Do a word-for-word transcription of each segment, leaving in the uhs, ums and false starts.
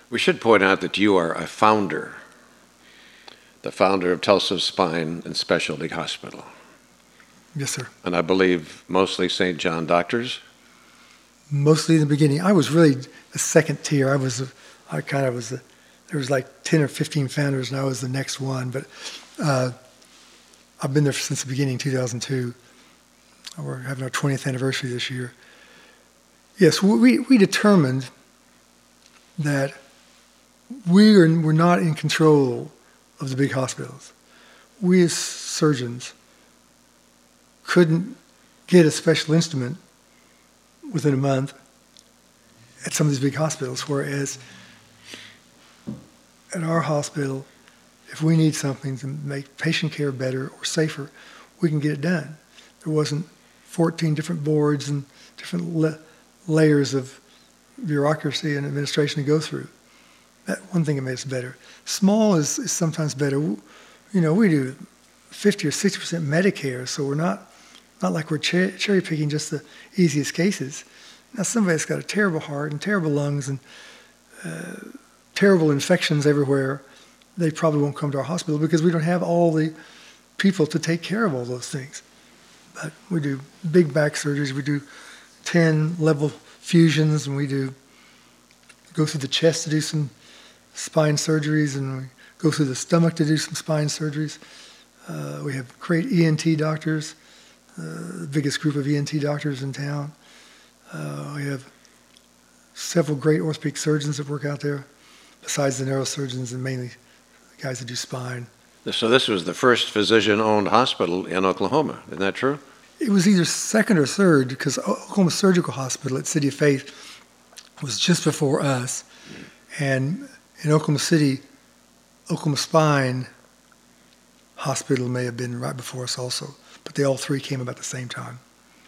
We should point out that you are a founder, the founder of Tulsa Spine and Specialty Hospital. Yes, sir. And I believe mostly Saint John doctors? Mostly in the beginning. I was really a second tier. I was, a, I kind of was, a, there was like ten or fifteen founders, and I was the next one. But uh, I've been there since the beginning, two thousand two. We're having our twentieth anniversary this year. Yes, we, we determined that we are, we're not in control of the big hospitals. We as surgeons couldn't get a special instrument within a month at some of these big hospitals, whereas at our hospital, if we need something to make patient care better or safer, we can get it done. There wasn't fourteen different boards and different la- layers of bureaucracy and administration to go through. That one thing that made us better. Small is, is sometimes better. You know, we do fifty or sixty percent Medicare, so we're not not like we're cher- cherry picking just the easiest cases. Now, somebody's got a terrible heart and terrible lungs and uh, terrible infections everywhere, they probably won't come to our hospital because we don't have all the people to take care of all those things. But we do big back surgeries, we do ten level fusions, and we do go through the chest to do some spine surgeries, and we go through the stomach to do some spine surgeries. Uh, we have great E N T doctors, uh, the biggest group of E N T doctors in town. Uh, we have several great orthopedic surgeons that work out there, besides the neurosurgeons and mainly the guys that do spine. So this was the first physician-owned hospital in Oklahoma, isn't that true? It was either second or third, because Oklahoma Surgical Hospital at City of Faith was just before us. And in Oklahoma City, Oklahoma Spine Hospital may have been right before us also. But they all three came about the same time.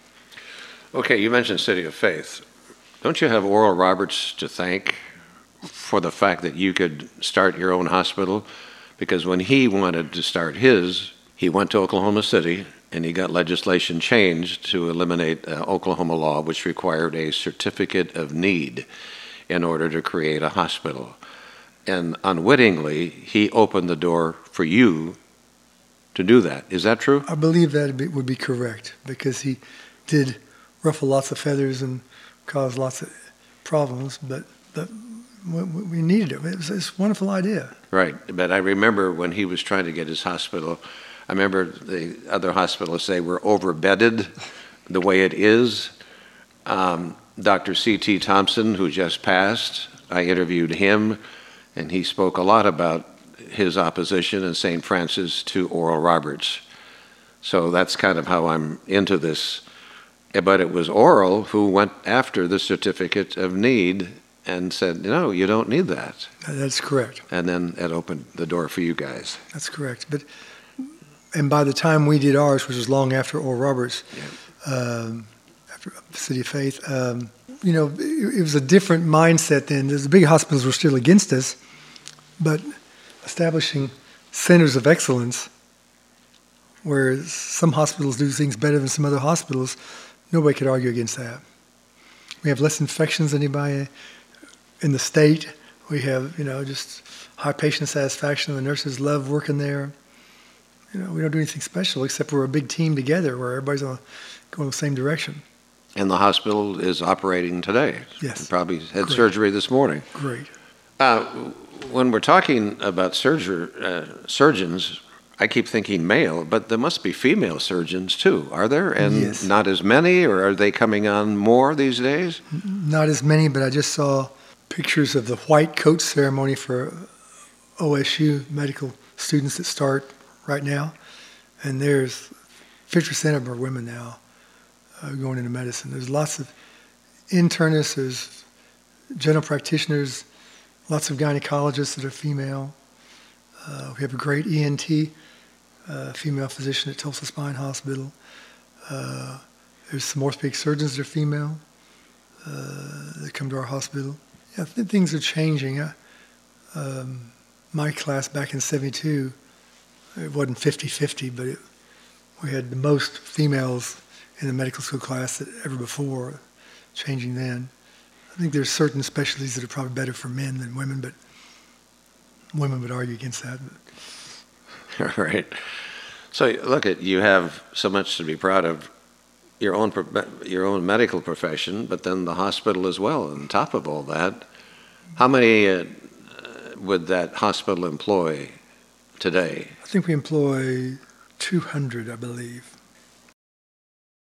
Okay, you mentioned City of Faith. Don't you have Oral Roberts to thank for the fact that you could start your own hospital? Because when he wanted to start his, he went to Oklahoma City and he got legislation changed to eliminate uh, Oklahoma law, which required a certificate of need in order to create a hospital. And unwittingly, he opened the door for you to do that. Is that true? I believe that would be correct, because he did ruffle lots of feathers and cause lots of problems, but, but we needed it. It was, it was a wonderful idea. Right, but I remember when he was trying to get his hospital, I remember the other hospitals say we're overbedded the way it is. Um, Doctor C T Thompson, who just passed, I interviewed him, and he spoke a lot about his opposition in Saint Francis to Oral Roberts. So that's kind of how I'm into this. But it was Oral who went after the certificate of need and said, no, you don't need that. That's correct. And then it opened the door for you guys. That's correct. But and by the time we did ours, which was long after Oral Roberts, yeah. um, after City of Faith, um, you know, it, it was a different mindset then. The big hospitals were still against us, but establishing centers of excellence, where some hospitals do things better than some other hospitals, nobody could argue against that. We have less infections than anybody in the state. We have, you know, just high patient satisfaction. The nurses love working there. You know, we don't do anything special except we're a big team together where everybody's on, going in the same direction. And the hospital is operating today. Yes. You probably had Great. surgery this morning. Great. Uh, when we're talking about surger, uh, surgeons, I keep thinking male, but there must be female surgeons too, are there? And yes. Not as many, or are they coming on more these days? Not as many, but I just saw pictures of the white coat ceremony for O S U medical students that start right now. And there's fifty percent of them are women now uh, going into medicine. There's lots of internists, there's general practitioners, lots of gynecologists that are female. Uh, we have a great E N T, uh, female physician at Tulsa Spine Hospital. Uh, there's some orthopedic surgeons that are female uh, that come to our hospital. Yeah, th- things are changing. I, um, my class back in seventy-two, it wasn't fifty-fifty, but it, we had the most females in the medical school class that ever before, changing then. I think there's certain specialties that are probably better for men than women, but women would argue against that. All right. So look, at you have so much to be proud of, your own pro- your own medical profession, but then the hospital as well. On top of all that, how many uh, would that hospital employ today? I think we employ two hundred, I believe.